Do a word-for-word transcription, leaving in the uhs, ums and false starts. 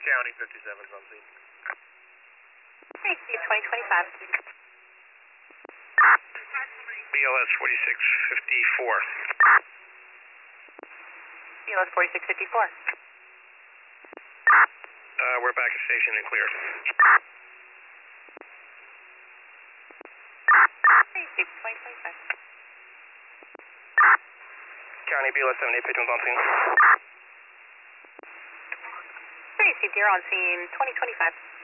County fifty-seven is on scene. Received twenty twenty-five. B L S forty-six fifty-four. B L S forty-six fifty-four. Uh, we're back at station and clear. Received twenty twenty-five. County B L S seventy-eight Pigeons on scene. Received, you're on scene twenty twenty-five.